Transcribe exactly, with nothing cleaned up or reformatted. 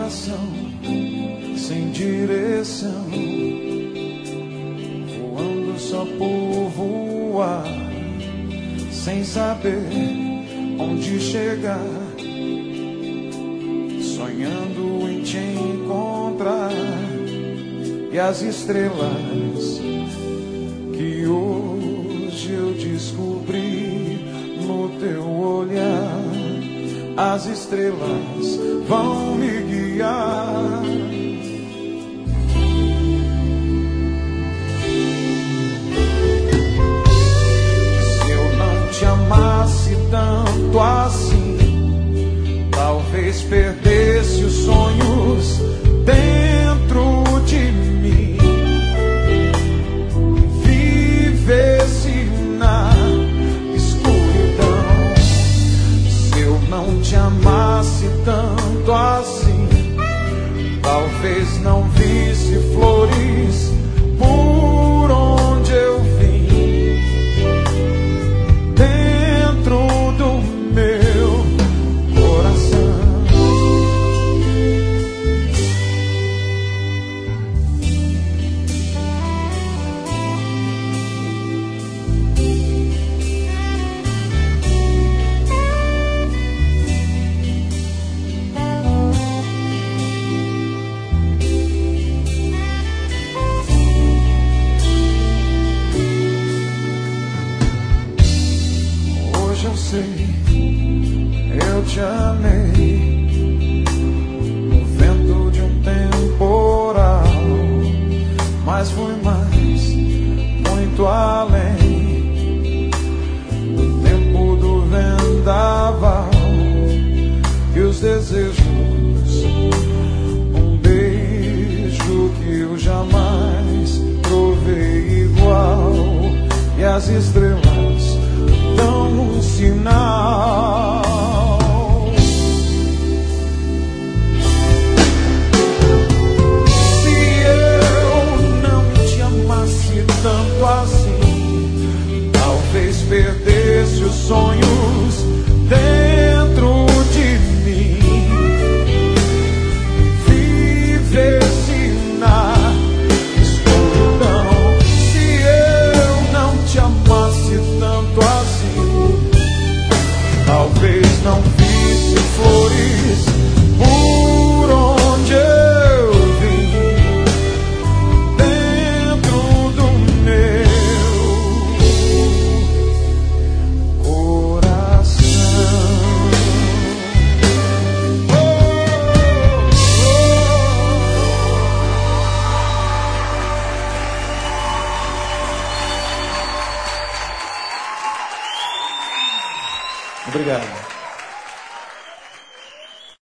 coração sem direção, voando só por voar, sem saber onde chegar, sonhando em te encontrar. E as estrelas que hoje eu descobri no teu olhar, as estrelas vão me guiar. Se eu não te amasse tanto assim, talvez perdesse os sonhos dentro de mim, vivesse na escuridão. Se eu não te amasse tanto assim, talvez não visse flores por onde eu vim, dentro do meu coração. Eu sei, eu te amei no vento de um temporal, mas fui mais, muito além do tempo do vendaval e os desejos, um beijo que eu jamais provei igual. E as estrelas dão um sinal. Se eu não te amasse tanto assim, talvez perdesse os sonhos dentro de mim, vivesse na escuridão. Se eu não te amasse tanto assim, talvez não visse flores por onde eu vim, dentro do meu coração. Oh, oh. Obrigado.